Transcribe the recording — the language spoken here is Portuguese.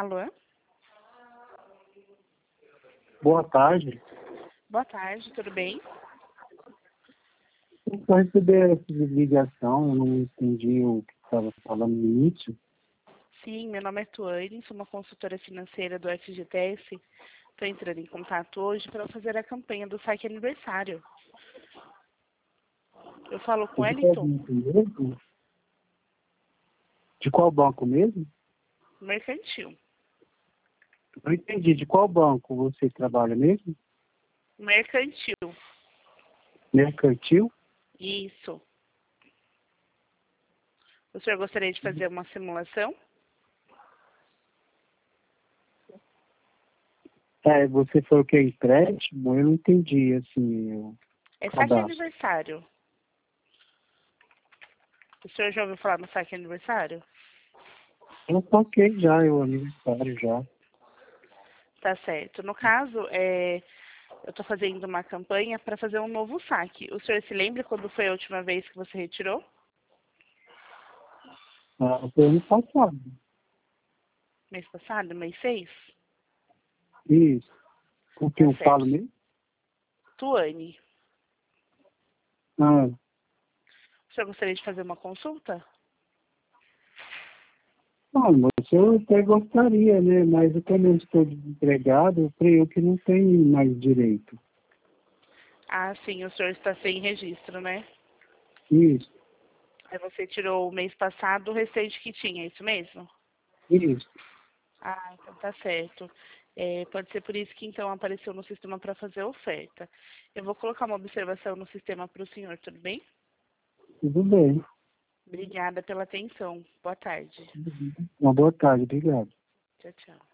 Alô? Boa tarde. Boa tarde, tudo bem? Eu só recebi essa ligação, eu não entendi o que estava falando no início. Sim, meu nome é Tuane, sou uma consultora financeira do FGTS. Estou entrando em contato hoje para fazer a campanha do Saque Aniversário. Eu falo com De qual Wellington, banco mesmo? De qual banco mesmo? mercantil. Não entendi. De qual banco você trabalha mesmo? Mercantil, Mercantil? isso. O senhor gostaria de fazer uma simulação? Você falou que é empréstimo? Eu não entendi, assim, o É Saque cadastro. Aniversário. O senhor já ouviu falar no Saque Aniversário? Eu toquei já, é o aniversário já. Tá certo. No caso, eu estou fazendo uma campanha para fazer um novo saque. O senhor se lembra quando foi a última vez que você retirou? Foi ano passado. Mês passado, mês 6? Isso. Com quem Tá eu certo. falo mesmo? Tuane, Ah, o senhor gostaria de fazer uma consulta? não, mas eu até gostaria, né? Mas como eu estou desempregado, eu creio que não tenho mais direito. Ah, sim, o senhor está sem registro, né? Isso, Aí você tirou o mês passado o restante que tinha, é isso mesmo? isso. Ah, então tá certo. Pode ser por isso que então apareceu no sistema para fazer a oferta. Eu vou colocar uma observação no sistema para o senhor, tudo bem? Tudo bem. Obrigada pela atenção. Boa tarde. Uma boa tarde, obrigado. Tchau, tchau.